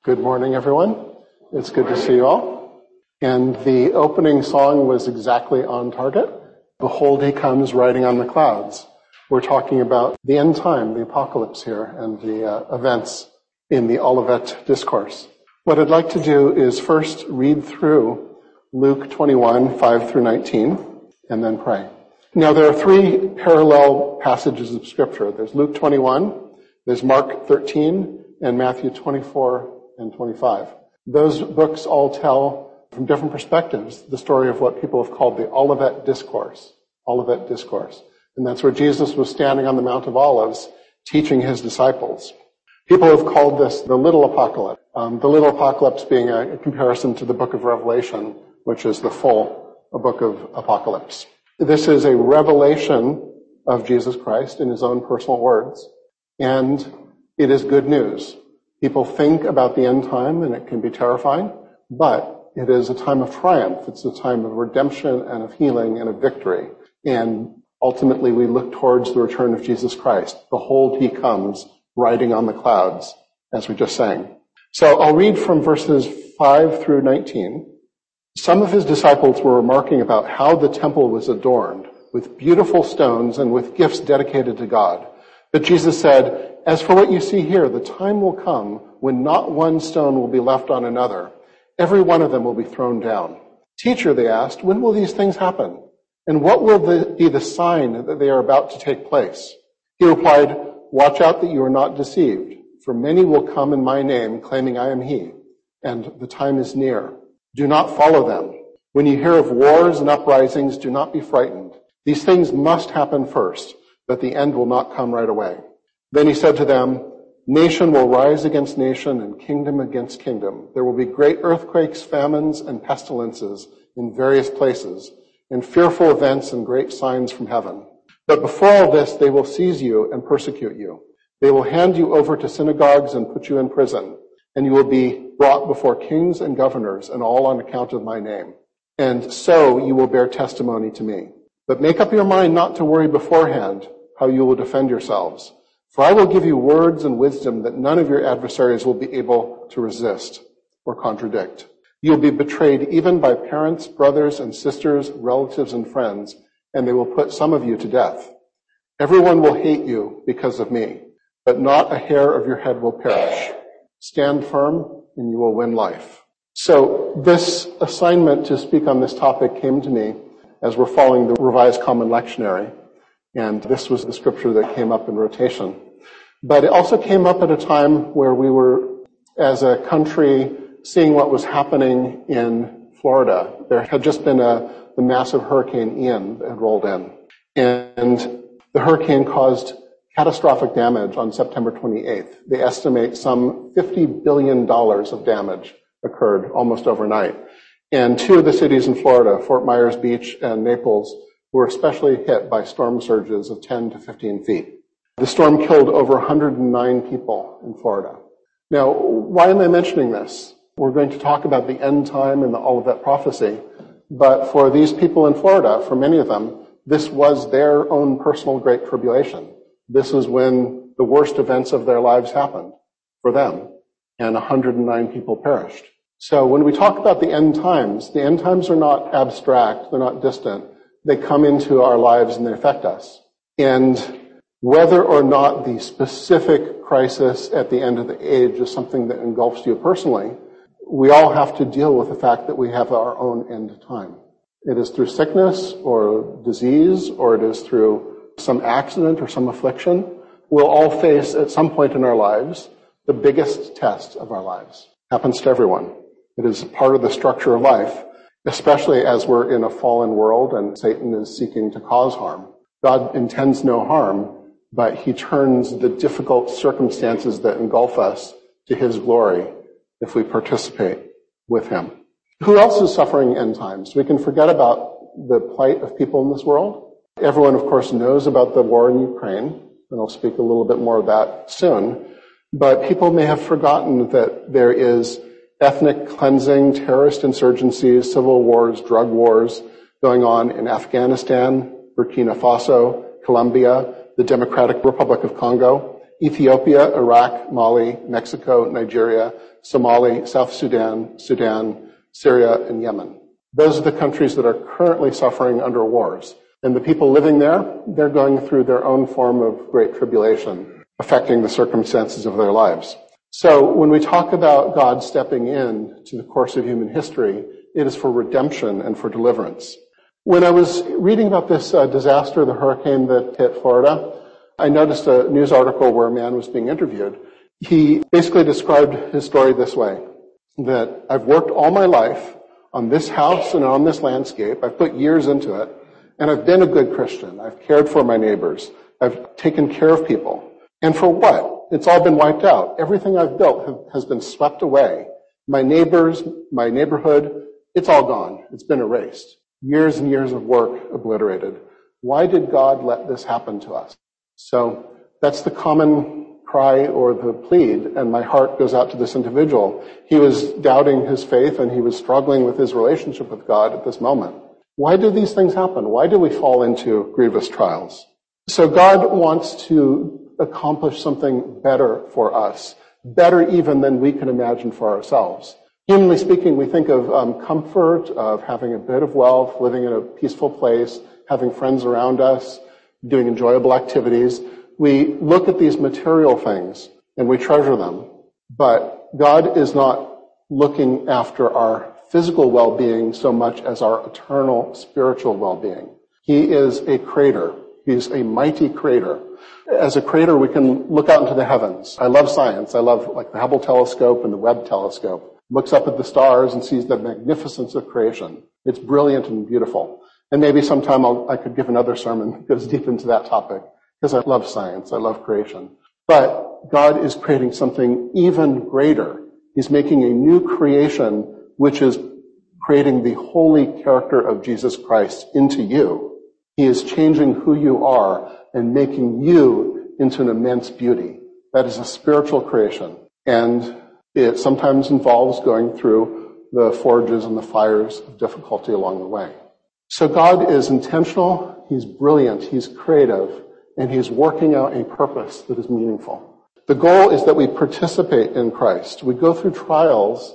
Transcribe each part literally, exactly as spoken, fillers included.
Good morning, everyone. It's good to see you all. And the opening song was exactly on target. Behold, he comes riding on the clouds. We're talking about the end time, the apocalypse here, and the uh, events in the Olivet Discourse. What I'd like to do is first read through Luke twenty-one, five through nineteen, and then pray. Now, there are three parallel passages of Scripture. There's Luke twenty-one, there's Mark thirteen, and Matthew twenty-four and twenty-five. Those books all tell, from different perspectives, the story of what people have called the Olivet Discourse. Olivet Discourse. And that's where Jesus was standing on the Mount of Olives teaching his disciples. People have called this the Little Apocalypse. Um, the Little Apocalypse being a, a comparison to the book of Revelation, which is the full book of Apocalypse. This is a revelation of Jesus Christ in his own personal words, and it is good news. People think about the end time, and it can be terrifying, but it is a time of triumph. It's a time of redemption and of healing and of victory. And ultimately, we look towards the return of Jesus Christ. Behold, he comes riding on the clouds, as we just sang. So I'll read from verses five through nineteen. Some of his disciples were remarking about how the temple was adorned with beautiful stones and with gifts dedicated to God. But Jesus said, "As for what you see here, the time will come when not one stone will be left on another. Every one of them will be thrown down." "Teacher," they asked, "when will these things happen? And what will the, be the sign that they are about to take place?" He replied, "Watch out that you are not deceived, for many will come in my name, claiming I am he, and the time is near. Do not follow them. When you hear of wars and uprisings, do not be frightened. These things must happen first, but the end will not come right away." Then he said to them, "Nation will rise against nation and kingdom against kingdom. There will be great earthquakes, famines, and pestilences in various places, and fearful events and great signs from heaven. But before all this, they will seize you and persecute you. They will hand you over to synagogues and put you in prison, and you will be brought before kings and governors, and all on account of my name. And so you will bear testimony to me. But make up your mind not to worry beforehand how you will defend yourselves. For I will give you words and wisdom that none of your adversaries will be able to resist or contradict. You will be betrayed even by parents, brothers and sisters, relatives and friends, and they will put some of you to death. Everyone will hate you because of me, but not a hair of your head will perish. Stand firm and you will win life." So this assignment to speak on this topic came to me as we're following the Revised Common Lectionary. And this was the scripture that came up in rotation. But it also came up at a time where we were, as a country, seeing what was happening in Florida. There had just been a the massive Hurricane Ian that had rolled in. And the hurricane caused catastrophic damage on September twenty-eighth. They estimate some fifty billion dollars of damage occurred almost overnight. And two of the cities in Florida, Fort Myers Beach and Naples, were especially hit by storm surges of ten to fifteen feet. The storm killed over one hundred nine people in Florida. Now, why am I mentioning this? We're going to talk about the end time and the Olivet prophecy, but for these people in Florida, for many of them, this was their own personal great tribulation. This is when the worst events of their lives happened for them, and one hundred nine people perished. So when we talk about the end times, the end times are not abstract, they're not distant. They come into our lives and they affect us. And whether or not the specific crisis at the end of the age is something that engulfs you personally, we all have to deal with the fact that we have our own end time. It is through sickness or disease, or it is through some accident or some affliction. We'll all face at some point in our lives the biggest test of our lives. Happens to everyone. It is part of the structure of life, especially as we're in a fallen world and Satan is seeking to cause harm. God intends no harm, but he turns the difficult circumstances that engulf us to his glory if we participate with him. Who else is suffering end times? We can forget about the plight of people in this world. Everyone, of course, knows about the war in Ukraine, and I'll speak a little bit more of that soon. But people may have forgotten that there is ethnic cleansing, terrorist insurgencies, civil wars, drug wars going on in Afghanistan, Burkina Faso, Colombia, the Democratic Republic of Congo, Ethiopia, Iraq, Mali, Mexico, Nigeria, Somalia, South Sudan, Sudan, Syria, and Yemen. Those are the countries that are currently suffering under wars. And the people living there, they're going through their own form of great tribulation, affecting the circumstances of their lives. So when we talk about God stepping in to the course of human history, it is for redemption and for deliverance. When I was reading about this uh, disaster, the hurricane that hit Florida, I noticed a news article where a man was being interviewed. He basically described his story this way, that I've worked all my life on this house and on this landscape. I've put years into it, and I've been a good Christian. I've cared for my neighbors. I've taken care of people. And for what? It's all been wiped out. Everything I've built has been swept away. My neighbors, my neighborhood, it's all gone. It's been erased. Years and years of work obliterated. Why did God let this happen to us? So that's the common cry or the plead, and my heart goes out to this individual. He was doubting his faith, and he was struggling with his relationship with God at this moment. Why do these things happen? Why do we fall into grievous trials? So God wants to accomplish something better for us, better even than we can imagine for ourselves. Humanly speaking, we think of um, comfort, of having a bit of wealth, living in a peaceful place, having friends around us, doing enjoyable activities. We look at these material things and we treasure them. But God is not looking after our physical well-being so much as our eternal spiritual well-being. He is a creator. He's a mighty creator. As a creator, we can look out into the heavens. I love science. I love like the Hubble telescope and the Webb telescope. Looks up at the stars and sees the magnificence of creation. It's brilliant and beautiful. And maybe sometime I'll, I could give another sermon that goes deep into that topic, because I love science. I love creation. But God is creating something even greater. He's making a new creation, which is creating the holy character of Jesus Christ into you. He is changing who you are and making you into an immense beauty. That is a spiritual creation. And it sometimes involves going through the forges and the fires of difficulty along the way. So God is intentional, He's brilliant, He's creative, and He's working out a purpose that is meaningful. The goal is that we participate in Christ. We go through trials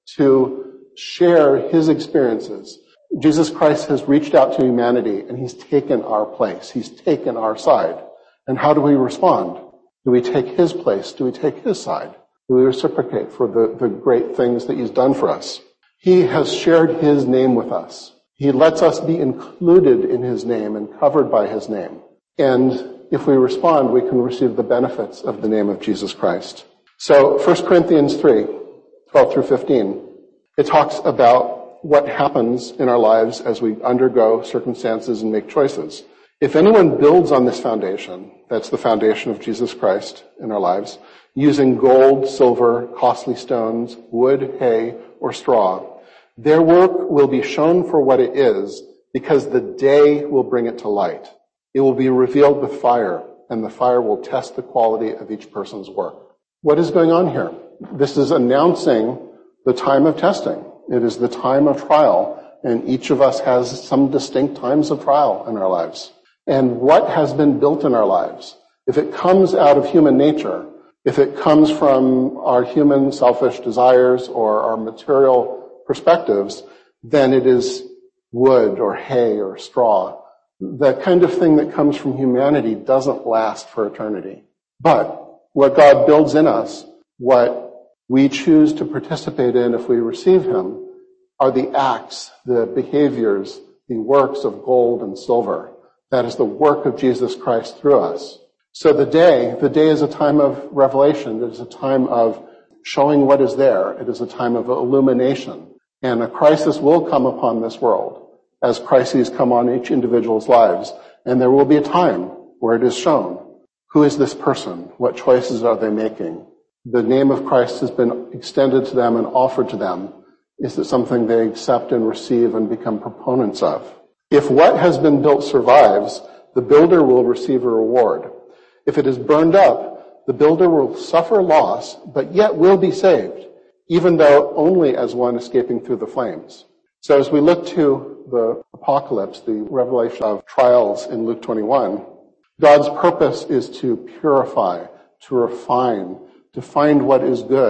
to share His experiences. Jesus Christ has reached out to humanity, and He's taken our place. He's taken our side. And how do we respond? Do we take His place? Do we take His side? Do we reciprocate for the, the great things that He's done for us? He has shared His name with us. He lets us be included in His name and covered by His name. And if we respond, we can receive the benefits of the name of Jesus Christ. So First Corinthians three, twelve through fifteen, it talks about what happens in our lives as we undergo circumstances and make choices. If anyone builds on this foundation, that's the foundation of Jesus Christ in our lives, using gold, silver, costly stones, wood, hay, or straw, their work will be shown for what it is, because the day will bring it to light. It will be revealed with fire, and the fire will test the quality of each person's work. What is going on here? This is announcing the time of testing. It is the time of trial, and each of us has some distinct times of trial in our lives. And what has been built in our lives, if it comes out of human nature, if it comes from our human selfish desires or our material perspectives, then it is wood or hay or straw. The kind of thing that comes from humanity doesn't last for eternity. But what God builds in us, what we choose to participate in if we receive Him, are the acts, the behaviors, the works of gold and silver. That is the work of Jesus Christ through us. So the day, the day is a time of revelation. It is a time of showing what is there. It is a time of illumination. And a crisis will come upon this world, as crises come on each individual's lives. And there will be a time where it is shown, who is this person? What choices are they making? The name of Christ has been extended to them and offered to them. Is it something they accept and receive and become proponents of? If what has been built survives, the builder will receive a reward. If it is burned up, the builder will suffer loss, but yet will be saved, even though only as one escaping through the flames. So as we look to the apocalypse, the revelation of trials in Luke twenty-one, God's purpose is to purify, to refine, to find what is good,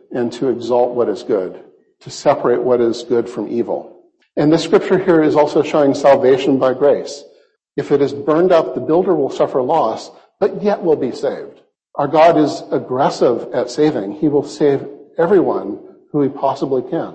and to exalt what is good, to separate what is good from evil. And this scripture here is also showing salvation by grace. If it is burned up, the builder will suffer loss, but yet will be saved. Our God is aggressive at saving. He will save everyone who he possibly can.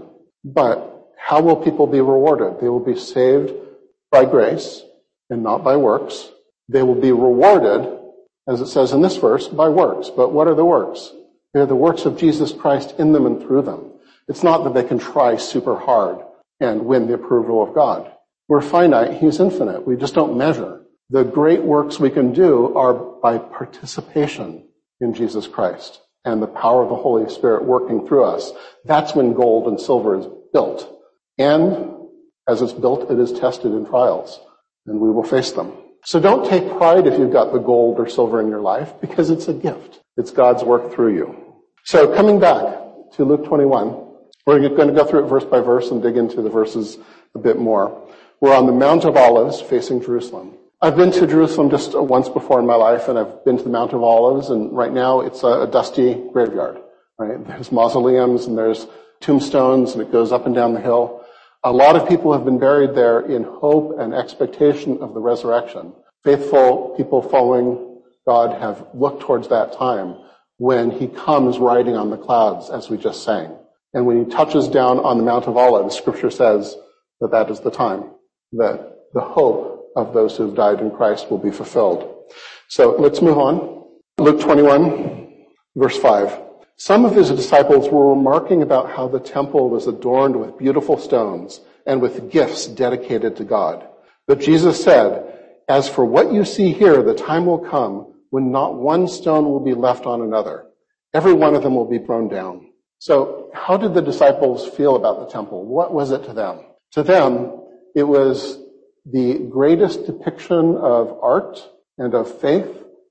But how will people be rewarded? They will be saved by grace and not by works. They will be rewarded, as it says in this verse, by works. But what are the works? They're the works of Jesus Christ in them and through them. It's not that they can try super hard and win the approval of God. We're finite. He's infinite. We just don't measure. The great works we can do are by participation in Jesus Christ and the power of the Holy Spirit working through us. That's when gold and silver is built. And as it's built, it is tested in trials, and we will face them. So don't take pride if you've got the gold or silver in your life, because it's a gift. It's God's work through you. So coming back to Luke twenty-one, we're going to go through it verse by verse and dig into the verses a bit more. We're on the Mount of Olives facing Jerusalem. I've been to Jerusalem just once before in my life, and I've been to the Mount of Olives, and right now it's a, a dusty graveyard. Right? There's mausoleums and there's tombstones, and it goes up and down the hill. A lot of people have been buried there in hope and expectation of the resurrection. Faithful people following God have looked towards that time when he comes riding on the clouds, as we just sang. And when he touches down on the Mount of Olives, Scripture says that that is the time that the hope of those who have died in Christ will be fulfilled. So let's move on. Luke twenty-one, verse five. Some of his disciples were remarking about how the temple was adorned with beautiful stones and with gifts dedicated to God. But Jesus said, "As for what you see here, the time will come when not one stone will be left on another. Every one of them will be thrown down." So how did the disciples feel about the temple? What was it to them? To them, it was the greatest depiction of art and of faith,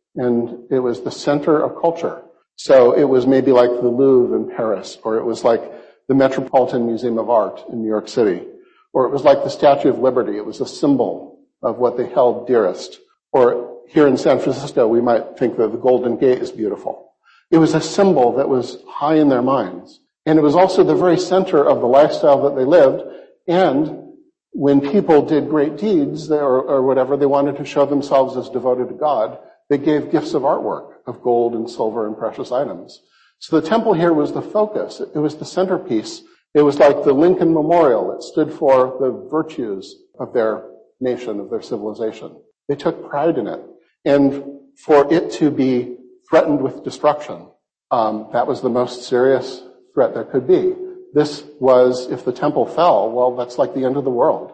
and it was the center of culture. So it was maybe like the Louvre in Paris, or it was like the Metropolitan Museum of Art in New York City, or it was like the Statue of Liberty. It was a symbol of what they held dearest. Or here in San Francisco, we might think that the Golden Gate is beautiful. It was a symbol that was high in their minds. And it was also the very center of the lifestyle that they lived. And when people did great deeds or, or whatever, they wanted to show themselves as devoted to God, they gave gifts of artwork, of gold and silver and precious items. So the temple here was the focus. It was the centerpiece. It was like the Lincoln Memorial. It stood for the virtues of their nation, of their civilization. They took pride in it. And for it to be threatened with destruction, um, that was the most serious threat there could be. This was, if the temple fell, well, that's like the end of the world.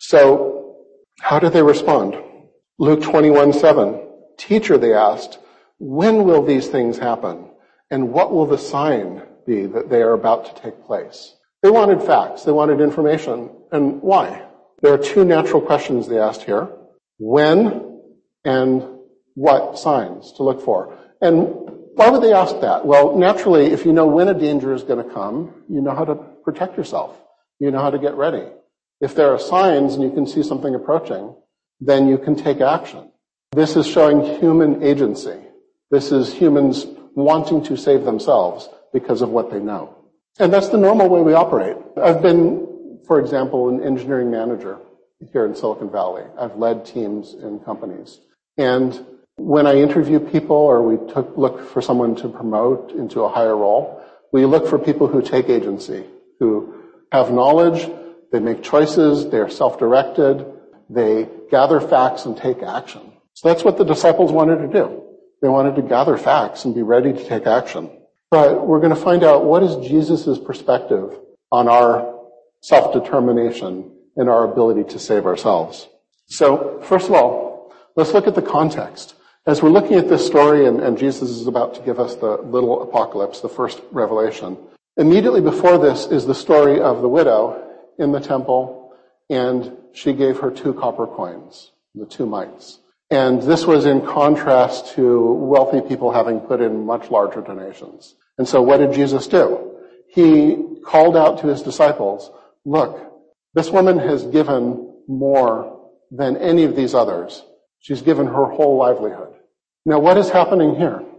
So how did they respond? Luke twenty-one seven. "Teacher," they asked, "when will these things happen? And what will the sign be that they are about to take place?" They wanted facts. They wanted information. And why? There are two natural questions they asked here. When and what signs to look for? And why would they ask that? Well, naturally, if you know when a danger is going to come, you know how to protect yourself. You know how to get ready. If there are signs and you can see something approaching, then you can take action. This is showing human agency. This is humans wanting to save themselves because of what they know. And that's the normal way we operate. I've been, for example, an engineering manager here in Silicon Valley. I've led teams in companies. And when I interview people or we took, look for someone to promote into a higher role, we look for people who take agency, who have knowledge, they make choices, they're self-directed, they gather facts and take action. So that's what the disciples wanted to do. They wanted to gather facts and be ready to take action. But we're going to find out what is Jesus' perspective on our self-determination and our ability to save ourselves. So, first of all, let's look at the context. As we're looking at this story, and, and Jesus is about to give us the little apocalypse, the first revelation, immediately before this is the story of the widow in the temple, and she gave her two copper coins, the two mites. And this was in contrast to wealthy people having put in much larger donations. And so what did Jesus do? He called out to his disciples, "Look, this woman has given more than any of these others. She's given her whole livelihood." Now, what is happening here?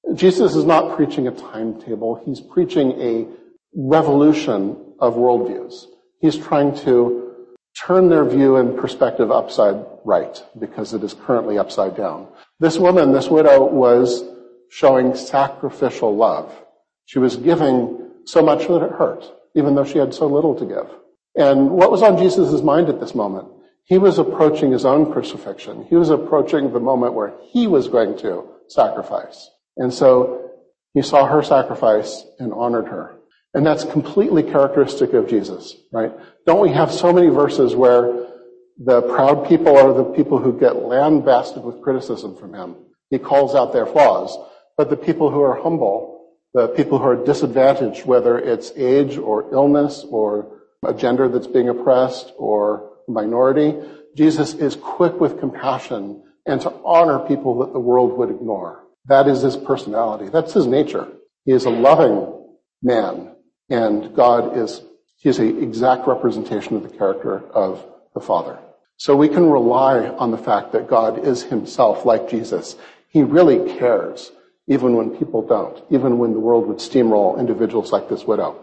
Jesus is not preaching a timetable. He's preaching a revolution of worldviews. He's trying to turn their view and perspective upside right, because it is currently upside down. This woman, this widow, was showing sacrificial love. She was giving so much that it hurt, even though she had so little to give. And what was on Jesus' mind at this moment? He was approaching his own crucifixion. He was approaching the moment where he was going to sacrifice. And so he saw her sacrifice and honored her. And that's completely characteristic of Jesus, right? Don't we have so many verses where the proud people are the people who get lambasted with criticism from him? He calls out their flaws. But the people who are humble, the people who are disadvantaged, whether it's age or illness or a gender that's being oppressed or minority, Jesus is quick with compassion and to honor people that the world would ignore. That is his personality. That's his nature. He is a loving man, and God is, he is an exact representation of the character of the Father. So we can rely on the fact that God is himself like Jesus. He really cares, even when people don't, even when the world would steamroll individuals like this widow.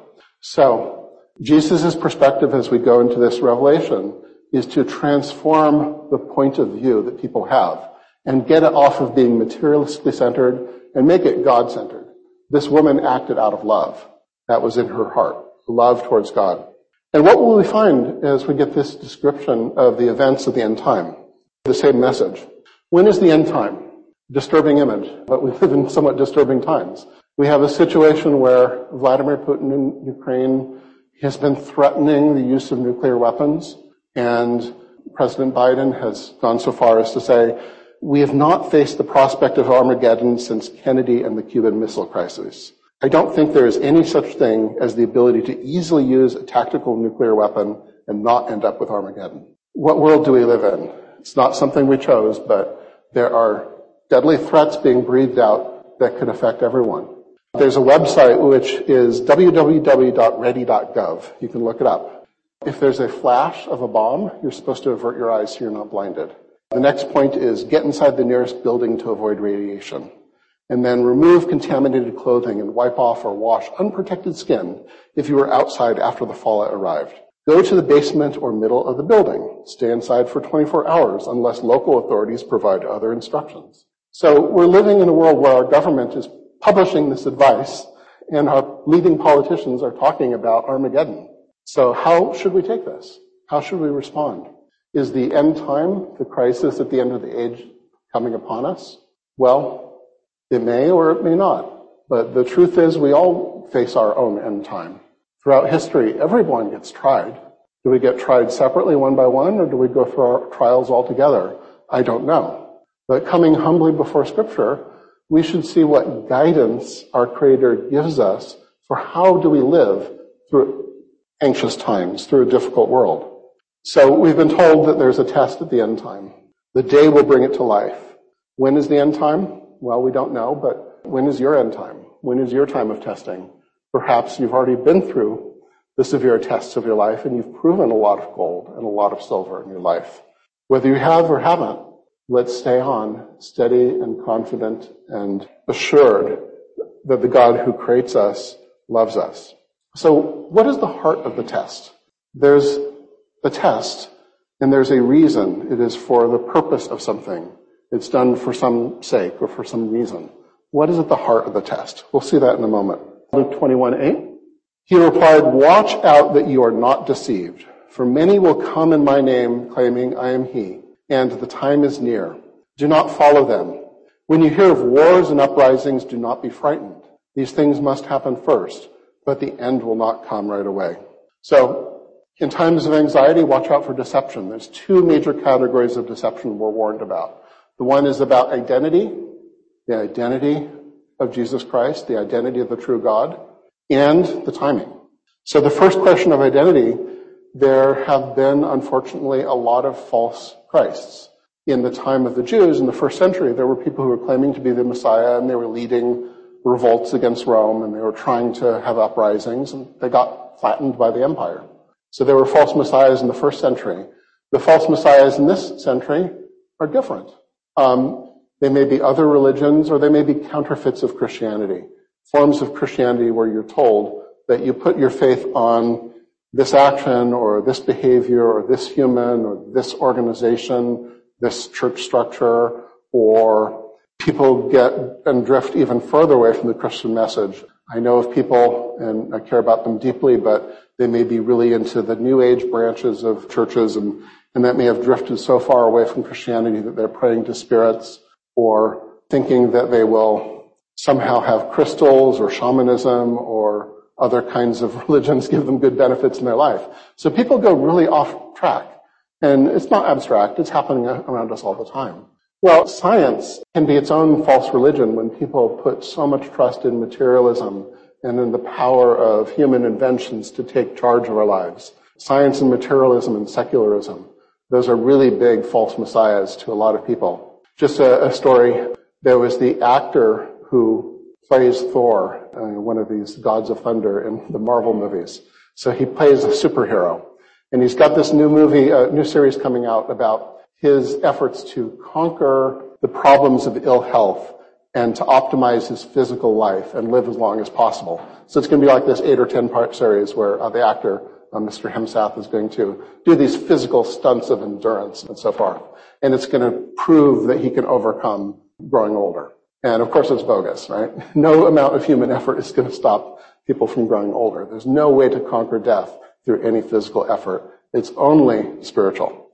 So Jesus' perspective as we go into this revelation is to transform the point of view that people have and get it off of being materialistically centered and make it God-centered. This woman acted out of love. That was in her heart, love towards God. And what will we find as we get this description of the events of the end time? The same message. When is the end time? Disturbing image, but we live in somewhat disturbing times. We have a situation where Vladimir Putin in Ukraine has been threatening the use of nuclear weapons, and President Biden has gone so far as to say, we have not faced the prospect of Armageddon since Kennedy and the Cuban Missile Crisis. I don't think there is any such thing as the ability to easily use a tactical nuclear weapon and not end up with Armageddon. What world do we live in? It's not something we chose, but there are deadly threats being breathed out that could affect everyone. There's a website which is w w w dot ready dot gov. You can look it up. If there's a flash of a bomb, you're supposed to avert your eyes so you're not blinded. The next point is get inside the nearest building to avoid radiation. And then remove contaminated clothing and wipe off or wash unprotected skin if you were outside after the fallout arrived. Go to the basement or middle of the building. Stay inside for twenty-four hours unless local authorities provide other instructions. So we're living in a world where our government is publishing this advice and our leading politicians are talking about Armageddon. So how should we take this? How should we respond? Is the end time, the crisis at the end of the age, coming upon us? Well, it may or it may not. But the truth is we all face our own end time. Throughout history, everyone gets tried. Do we get tried separately one by one, or do we go through our trials all together? I don't know. But coming humbly before Scripture, we should see what guidance our Creator gives us for how do we live through anxious times, through a difficult world. So we've been told that there's a test at the end time. The day will bring it to life. When is the end time? Well, we don't know, but when is your end time? When is your time of testing? Perhaps you've already been through the severe tests of your life and you've proven a lot of gold and a lot of silver in your life. Whether you have or haven't, let's stay on, steady and confident and assured that the God who creates us loves us. So what is the heart of the test? There's a test, and there's a reason. It is for the purpose of something. It's done for some sake or for some reason. What is at the heart of the test? We'll see that in a moment. Luke twenty-one eight. He replied, watch out that you are not deceived, for many will come in my name claiming I am he, and the time is near. Do not follow them. When you hear of wars and uprisings, do not be frightened. These things must happen first, but the end will not come right away. So, in times of anxiety, watch out for deception. There's two major categories of deception we're warned about. The one is about identity, the identity of Jesus Christ, the identity of the true God, and the timing. So the first question of identity, there have been, unfortunately, a lot of false Christs. In the time of the Jews, in the first century, there were people who were claiming to be the Messiah, and they were leading revolts against Rome, and they were trying to have uprisings, and they got flattened by the empire. So there were false messiahs in the first century. The false messiahs in this century are different. Um, They may be other religions, or they may be counterfeits of Christianity. Forms of Christianity where you're told that you put your faith on this action or this behavior or this human or this organization, this church structure, or people get and drift even further away from the Christian message. I know of people, and I care about them deeply, but they may be really into the New Age branches of churches, and, and that may have drifted so far away from Christianity that they're praying to spirits or thinking that they will somehow have crystals or shamanism or other kinds of religions give them good benefits in their life. So people go really off track. And it's not abstract. It's happening around us all the time. Well, science can be its own false religion when people put so much trust in materialism and in the power of human inventions to take charge of our lives. Science and materialism and secularism, those are really big false messiahs to a lot of people. Just a, a story, there was the actor who plays Thor, uh, one of these gods of thunder in the Marvel movies. So he plays a superhero. And he's got this new movie, a uh, new series coming out about his efforts to conquer the problems of ill health and to optimize his physical life and live as long as possible. So it's going to be like this eight or ten part series where uh, the actor, uh, Mister Hemsworth, is going to do these physical stunts of endurance and so forth. And it's going to prove that he can overcome growing older. And of course it's bogus, right? No amount of human effort is going to stop people from growing older. There's no way to conquer death through any physical effort. It's only spiritual.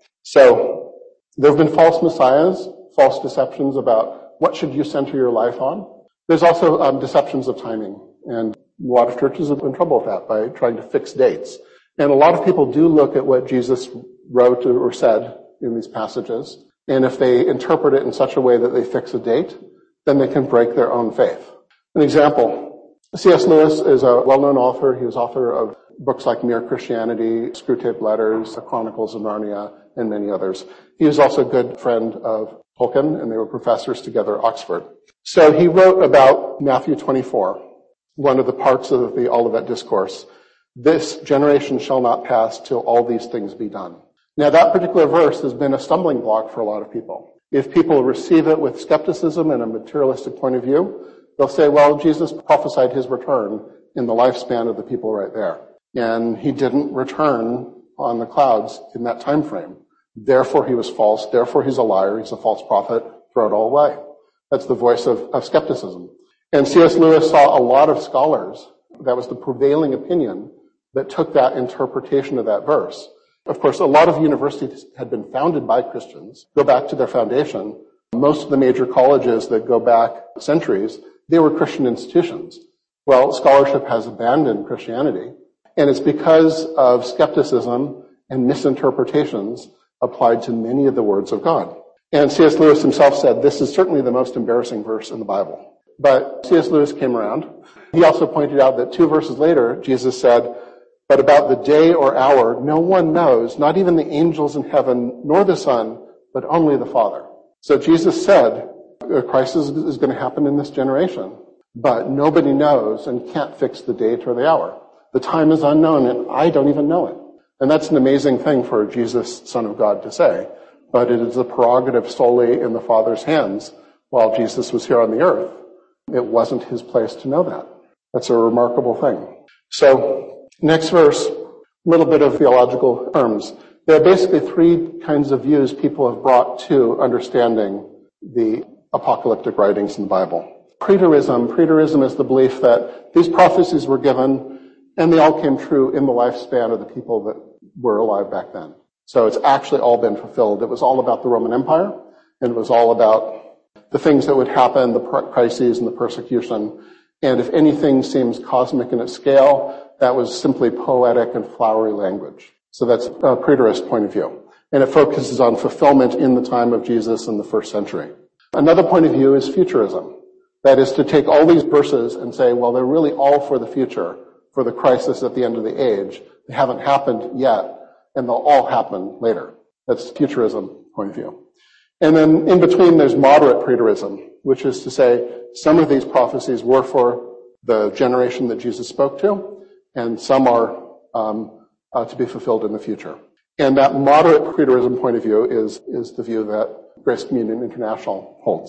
So there have been false messiahs, false deceptions about what should you center your life on. There's also um, deceptions of timing. And a lot of churches have been in trouble with that by trying to fix dates. And a lot of people do look at what Jesus wrote or said in these passages. And if they interpret it in such a way that they fix a date, then they can break their own faith. An example, C S Lewis is a well-known author. He was author of books like Mere Christianity, Screwtape Letters, The Chronicles of Narnia, and many others. He was also a good friend of Tolkien, and they were professors together at Oxford. So he wrote about Matthew twenty-four, one of the parts of the Olivet Discourse. This generation shall not pass till all these things be done. Now that particular verse has been a stumbling block for a lot of people. If people receive it with skepticism and a materialistic point of view, they'll say, well, Jesus prophesied his return in the lifespan of the people right there. And he didn't return on the clouds in that time frame. Therefore he was false. Therefore he's a liar. He's a false prophet. Throw it all away. That's the voice of, of skepticism. And C S Lewis saw a lot of scholars, that was the prevailing opinion, that took that interpretation of that verse. Of course, a lot of universities had been founded by Christians. Go back to their foundation. Most of the major colleges that go back centuries, they were Christian institutions. Well, scholarship has abandoned Christianity, and it's because of skepticism and misinterpretations applied to many of the words of God. And C S Lewis himself said, this is certainly the most embarrassing verse in the Bible. But C S Lewis came around. He also pointed out that two verses later, Jesus said, but about the day or hour, no one knows, not even the angels in heaven, nor the Son, but only the Father. So Jesus said, a crisis is going to happen in this generation, but nobody knows and can't fix the date or the hour. The time is unknown, and I don't even know it. And that's an amazing thing for Jesus, Son of God, to say. But it is a prerogative solely in the Father's hands while Jesus was here on the earth. It wasn't his place to know that. That's a remarkable thing. So, next verse, a little bit of theological terms. There are basically three kinds of views people have brought to understanding the apocalyptic writings in the Bible. Preterism. Preterism is the belief that these prophecies were given and they all came true in the lifespan of the people that were alive back then. So it's actually all been fulfilled. It was all about the Roman Empire, and it was all about the things that would happen, the crises and the persecution. And if anything seems cosmic in its scale, that was simply poetic and flowery language. So that's a preterist point of view. And it focuses on fulfillment in the time of Jesus in the first century. Another point of view is futurism. That is to take all these verses and say, well, they're really all for the future, for the crisis at the end of the age. They haven't happened yet, and they'll all happen later. That's futurism point of view. And then in between, there's moderate preterism, which is to say some of these prophecies were for the generation that Jesus spoke to, and some are um, uh, to be fulfilled in the future. And that moderate preterism point of view is, is the view that Grace Communion International holds.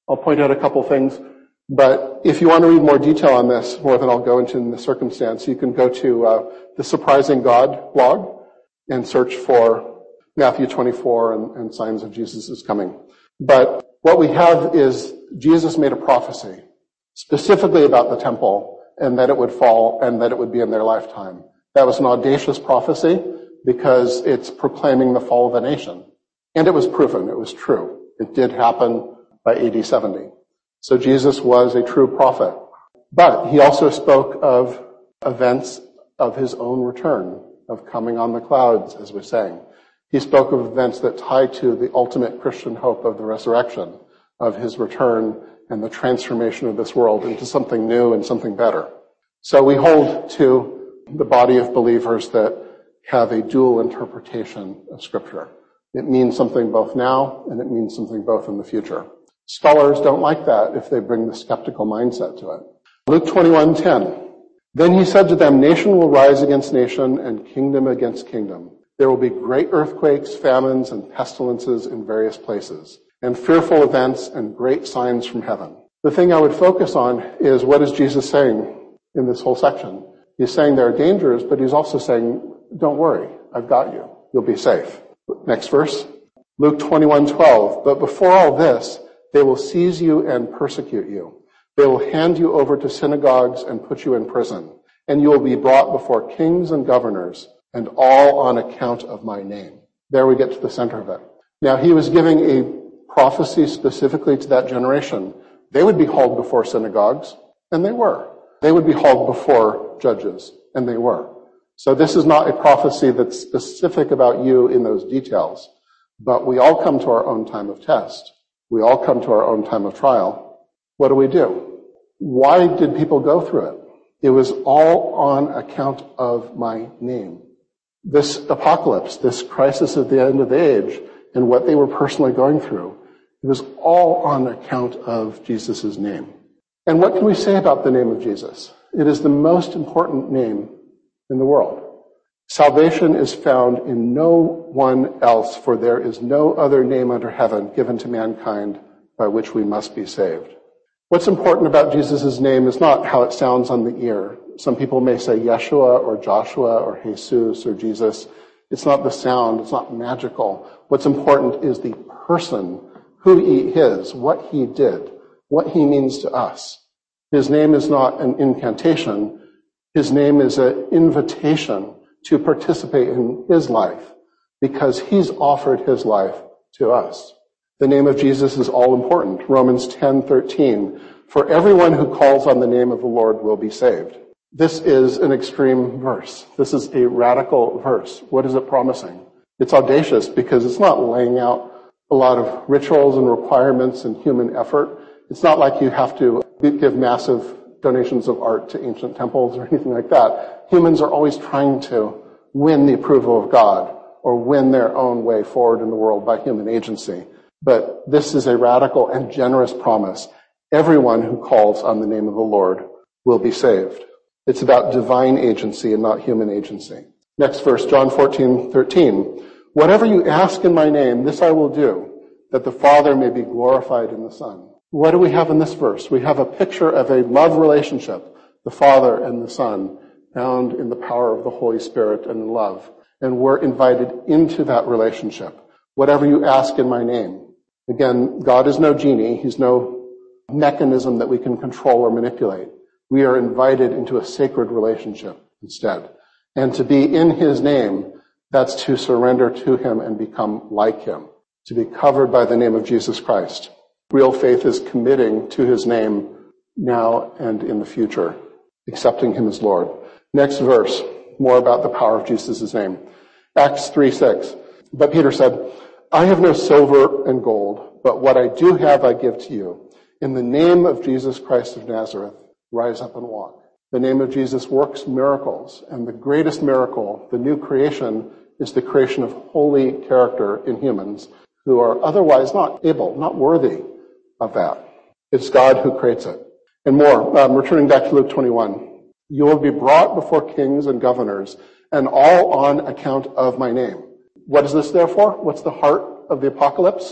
I'll point out a couple things, but if you want to read more detail on this, more than I'll go into in the circumstance, you can go to uh, the Surprising God blog and search for Matthew twenty-four and, and signs of Jesus' coming. But what we have is Jesus made a prophecy specifically about the temple and that it would fall and that it would be in their lifetime. That was an audacious prophecy because it's proclaiming the fall of a nation. And it was proven. It was true. It did happen by A D seventy. So Jesus was a true prophet. But he also spoke of events of his own return, of coming on the clouds, as we're saying. He spoke of events that tie to the ultimate Christian hope of the resurrection, of his return and the transformation of this world into something new and something better. So we hold to the body of believers that have a dual interpretation of Scripture. It means something both now and it means something both in the future. Scholars don't like that if they bring the skeptical mindset to it. Luke twenty-one ten. Then he said to them, nation will rise against nation and kingdom against kingdom. There will be great earthquakes, famines, and pestilences in various places, and fearful events and great signs from heaven. The thing I would focus on is what is Jesus saying in this whole section. He's saying there are dangers, but he's also saying, don't worry, I've got you. You'll be safe. Next verse. Luke twenty-one twelve. But before all this, they will seize you and persecute you. They will hand you over to synagogues and put you in prison, and you will be brought before kings and governors, and all on account of my name. There we get to the center of it. Now, he was giving a prophecy specifically to that generation. They would be hauled before synagogues, and they were. They would be hauled before judges, and they were. So this is not a prophecy that's specific about you in those details, but we all come to our own time of test. We all come to our own time of trial. What do we do? Why did people go through it? It was all on account of my name. This apocalypse, this crisis at the end of the age, and what they were personally going through, it was all on account of Jesus' name. And what can we say about the name of Jesus? It is the most important name in the world. Salvation is found in no one else, for there is no other name under heaven given to mankind by which we must be saved. What's important about Jesus' name is not how it sounds on the ear. Some people may say Yeshua or Joshua or Jesus or Jesus. It's not the sound. It's not magical. What's important is the person, who he is, what he did, what he means to us. His name is not an incantation. His name is an invitation to participate in his life because he's offered his life to us. The name of Jesus is all important. Romans ten thirteen. For everyone who calls on the name of the Lord will be saved. This is an extreme verse. This is a radical verse. What is it promising? It's audacious because it's not laying out a lot of rituals and requirements and human effort. It's not like you have to give massive donations of art to ancient temples or anything like that. Humans are always trying to win the approval of God or win their own way forward in the world by human agency. But this is a radical and generous promise. Everyone who calls on the name of the Lord will be saved. It's about divine agency and not human agency. Next verse, John fourteen thirteen. Whatever you ask in my name, this I will do, that the Father may be glorified in the Son. What do we have in this verse? We have a picture of a love relationship, the Father and the Son, found in the power of the Holy Spirit and in love. And we're invited into that relationship. Whatever you ask in my name. Again, God is no genie. He's no mechanism that we can control or manipulate. We are invited into a sacred relationship instead. And to be in his name, that's to surrender to him and become like him, to be covered by the name of Jesus Christ. Real faith is committing to his name now and in the future, accepting him as Lord. Next verse, more about the power of Jesus' name. Acts three six. But Peter said, I have no silver and gold, but what I do have I give to you. In the name of Jesus Christ of Nazareth, rise up and walk. The name of Jesus works miracles, and the greatest miracle, the new creation, is the creation of holy character in humans who are otherwise not able, not worthy of that. It's God who creates it. And more, um, returning back to Luke twenty-one, you will be brought before kings and governors, and all on account of my name. What is this there for? What's the heart of the apocalypse?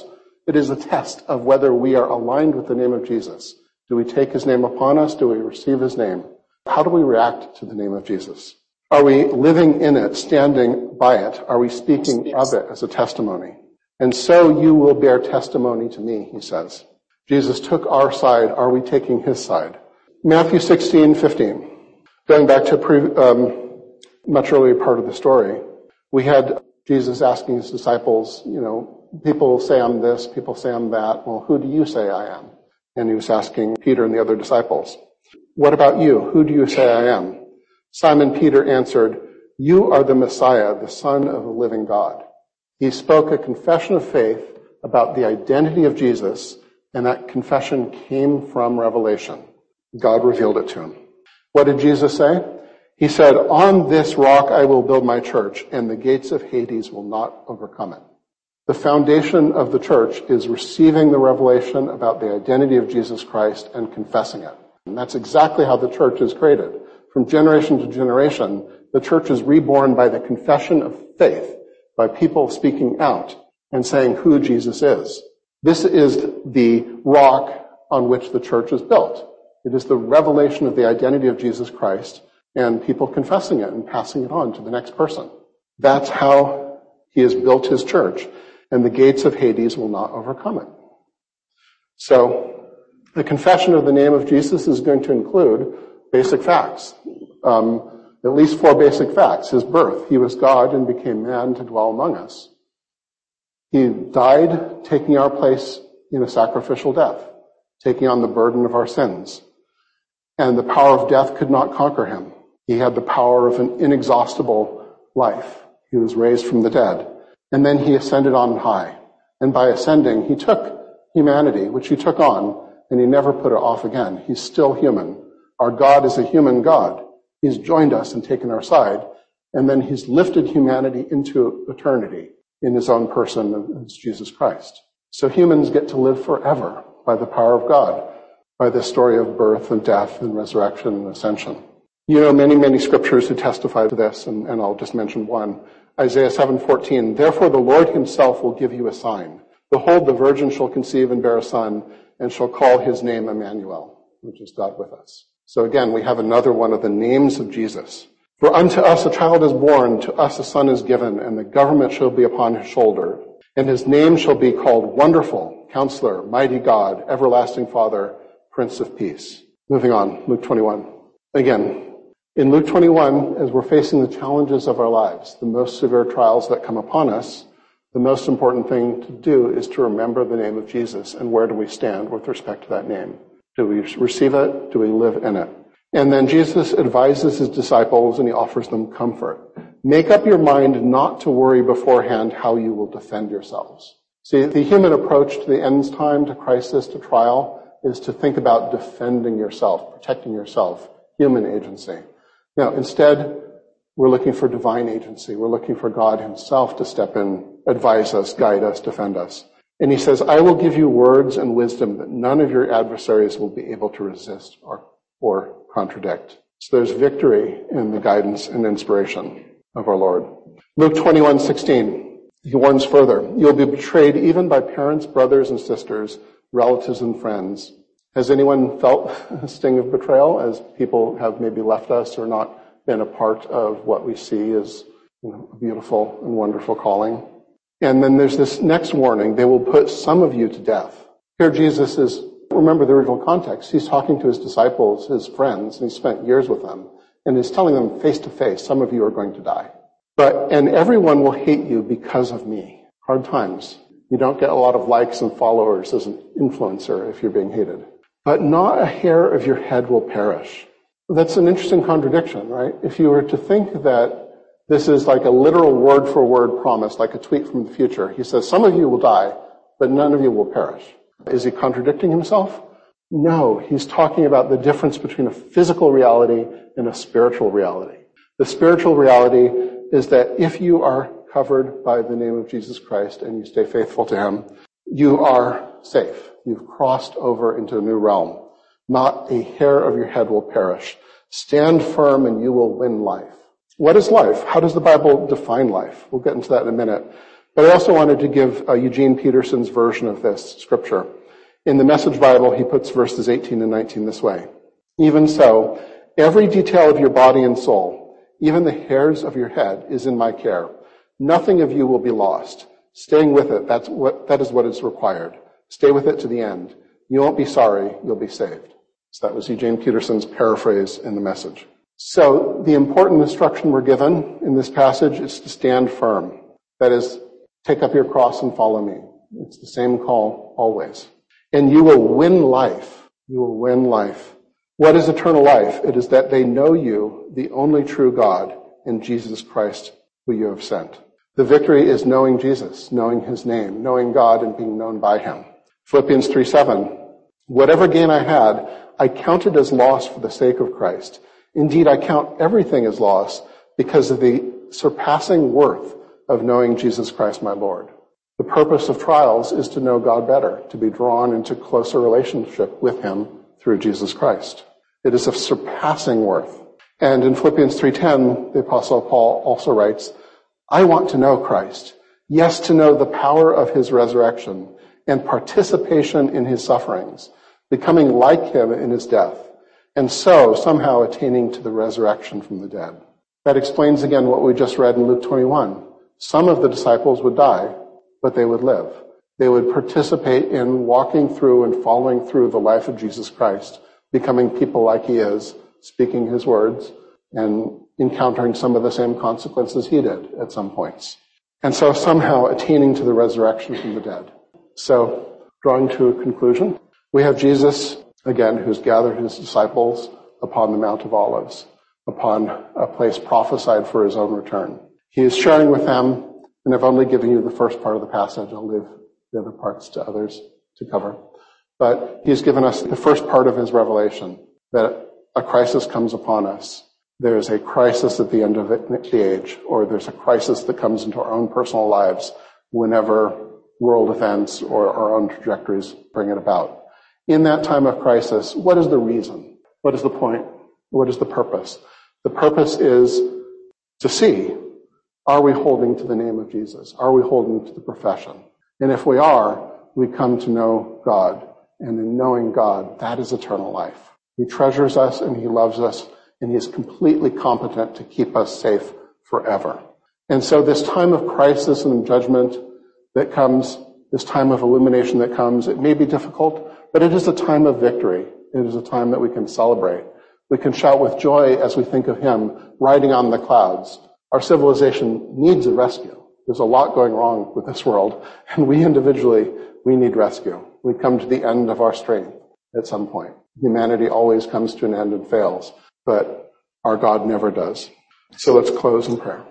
It is a test of whether we are aligned with the name of Jesus. Do we take his name upon us? Do we receive his name? How do we react to the name of Jesus? Are we living in it, standing by it? Are we speaking of it as a testimony? And so you will bear testimony to me, he says. Jesus took our side. Are we taking his side? Matthew sixteen fifteen. Going back to a pre, um, much earlier part of the story, we had Jesus asking his disciples, you know, people say I'm this, people say I'm that. Well, who do you say I am? And he was asking Peter and the other disciples, what about you? Who do you say I am? Simon Peter answered, you are the Messiah, the Son of the living God. He spoke a confession of faith about the identity of Jesus, and that confession came from revelation. God revealed it to him. What did Jesus say? He said, on this rock I will build my church, and the gates of Hades will not overcome it. The foundation of the church is receiving the revelation about the identity of Jesus Christ and confessing it. And that's exactly how the church is created. From generation to generation, the church is reborn by the confession of faith, by people speaking out and saying who Jesus is. This is the rock on which the church is built. It is the revelation of the identity of Jesus Christ and people confessing it and passing it on to the next person. That's how he has built his church, and the gates of Hades will not overcome it. So the confession of the name of Jesus is going to include basic facts, um, at least four basic facts. His birth, he was God and became man to dwell among us. He died, taking our place in a sacrificial death, taking on the burden of our sins. And the power of death could not conquer him. He had the power of an inexhaustible life. He was raised from the dead. And then he ascended on high. And by ascending, he took humanity, which he took on, and he never put it off again. He's still human. Our God is a human God. He's joined us and taken our side. And then he's lifted humanity into eternity in his own person as Jesus Christ. So humans get to live forever by the power of God, by this story of birth and death and resurrection and ascension. You know many, many scriptures who testify to this, and, and I'll just mention one. Isaiah seven fourteen, therefore the Lord himself will give you a sign. Behold, the virgin shall conceive and bear a son, and shall call his name Emmanuel, which is God with us. So again, we have another one of the names of Jesus. For unto us a child is born, to us a son is given, and the government shall be upon his shoulder. And his name shall be called Wonderful, Counselor, Mighty God, Everlasting Father, Prince of Peace. Moving on, Luke twenty-one. Again, in Luke twenty-one, as we're facing the challenges of our lives, the most severe trials that come upon us, the most important thing to do is to remember the name of Jesus and where do we stand with respect to that name. Do we receive it? Do we live in it? And then Jesus advises his disciples and he offers them comfort. Make up your mind not to worry beforehand how you will defend yourselves. See, the human approach to the end time, to crisis, to trial, is to think about defending yourself, protecting yourself, human agency. Now, instead, we're looking for divine agency. We're looking for God himself to step in, advise us, guide us, defend us. And he says, I will give you words and wisdom that none of your adversaries will be able to resist or, or contradict. So there's victory in the guidance and inspiration of our Lord. Luke twenty-one sixteen, he warns further, you'll be betrayed even by parents, brothers and sisters, relatives and friends. Has anyone felt a sting of betrayal as people have maybe left us or not been a part of what we see as, you know, a beautiful and wonderful calling? And then there's this next warning, they will put some of you to death. Here Jesus is, remember the original context, he's talking to his disciples, his friends, and he spent years with them, and he's telling them face to face, some of you are going to die. But, and everyone will hate you because of me. Hard times. You don't get a lot of likes and followers as an influencer if you're being hated. But not a hair of your head will perish. That's an interesting contradiction, right? If you were to think that this is like a literal word-for-word promise, like a tweet from the future, he says, some of you will die, but none of you will perish. Is he contradicting himself? No, he's talking about the difference between a physical reality and a spiritual reality. The spiritual reality is that if you are covered by the name of Jesus Christ and you stay faithful to him, you are safe. You've crossed over into a new realm. Not a hair of your head will perish. Stand firm and you will win life. What is life? How does the Bible define life? We'll get into that in a minute. But I also wanted to give uh, Eugene Peterson's version of this scripture. In the Message Bible, he puts verses eighteen and nineteen this way. Even so, every detail of your body and soul, even the hairs of your head, is in my care. Nothing of you will be lost. Staying with it, that's what, that is what is required. Stay with it to the end. You won't be sorry, you'll be saved. So that was Eugene Peterson's paraphrase in the Message. So the important instruction we're given in this passage is to stand firm. That is, take up your cross and follow me. It's the same call always. And you will win life. You will win life. What is eternal life? It is that they know you, the only true God, and Jesus Christ, who you have sent. The victory is knowing Jesus, knowing his name, knowing God, and being known by him. Philippians three seven. Whatever gain I had, I counted as loss for the sake of Christ. Indeed, I count everything as loss because of the surpassing worth of knowing Jesus Christ my Lord. The purpose of trials is to know God better, to be drawn into closer relationship with him through Jesus Christ. It is of surpassing worth. And in Philippians three ten, the Apostle Paul also writes, I want to know Christ. Yes, to know the power of his resurrection and participation in his sufferings, becoming like him in his death, and so somehow attaining to the resurrection from the dead. That explains again what we just read in Luke twenty-one. Some of the disciples would die, but they would live. They would participate in walking through and following through the life of Jesus Christ, becoming people like he is, speaking his words, and encountering some of the same consequences he did at some points. And so somehow attaining to the resurrection from the dead. So, drawing to a conclusion, we have Jesus, again, who's gathered his disciples upon the Mount of Olives, upon a place prophesied for his own return. He is sharing with them, and I've only given you the first part of the passage. I'll leave the other parts to others to cover. But he's given us the first part of his revelation, that a crisis comes upon us. There's a crisis at the end of the age, or there's a crisis that comes into our own personal lives whenever world events or our own trajectories bring it about. In that time of crisis, what is the reason? What is the point? What is the purpose? The purpose is to see, are we holding to the name of Jesus? Are we holding to the profession? And if we are, we come to know God. And in knowing God, that is eternal life. He treasures us and he loves us, and he is completely competent to keep us safe forever. And so this time of crisis and judgment that comes, this time of illumination that comes, it may be difficult, but it is a time of victory. It is a time that we can celebrate. We can shout with joy as we think of him riding on the clouds. Our civilization needs a rescue. There's a lot going wrong with this world, and we individually, we need rescue. We come to the end of our strength at some point. Humanity always comes to an end and fails, but our God never does. So let's close in prayer.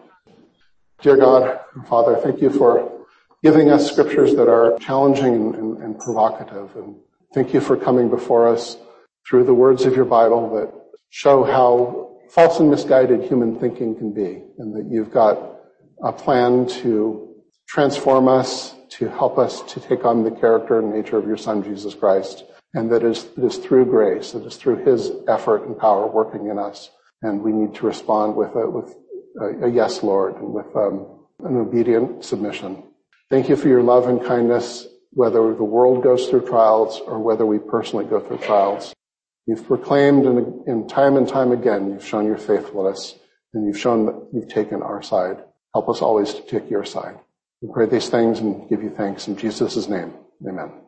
Dear God, Father, thank you for giving us scriptures that are challenging and, and, and provocative. And thank you for coming before us through the words of your Bible that show how false and misguided human thinking can be, and that you've got a plan to transform us, to help us to take on the character and nature of your Son, Jesus Christ, and that it is, it is through grace, it is through his effort and power working in us, and we need to respond with a, with a, a yes, Lord, and with um, an obedient submission. Thank you for your love and kindness, whether the world goes through trials or whether we personally go through trials. You've proclaimed, and, and time and time again, you've shown your faithfulness, and you've shown that you've taken our side. Help us always to take your side. We pray these things and give you thanks in Jesus' name. Amen.